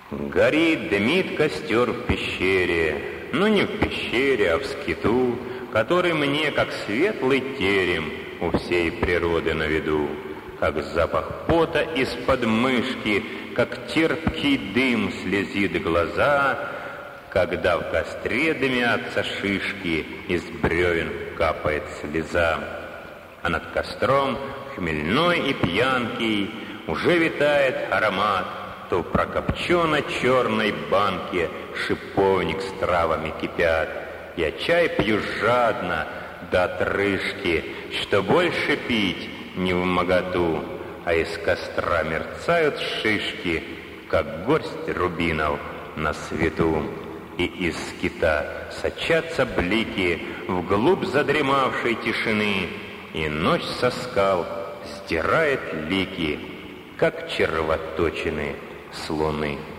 Горит, дымит костер в пещере, но не в пещере, а в скиту, который мне, как светлый терем, у всей природы на виду, как запах пота из-под мышки, как терпкий дым слезит глаза, когда в костре дымятся шишки, из бревен капает слеза. А над костром, хмельной и пьянкий, уже витает аромат, то в прокопчено-черной банке шиповник с травами кипят. Я чай пью жадно, до отрыжки, что больше пить не вмоготу, а из костра мерцают шишки, как горсть рубинов на свету. И из скита сочатся блики вглубь задремавшей тишины, и ночь со скал сдирает лики, как червоточины с луны.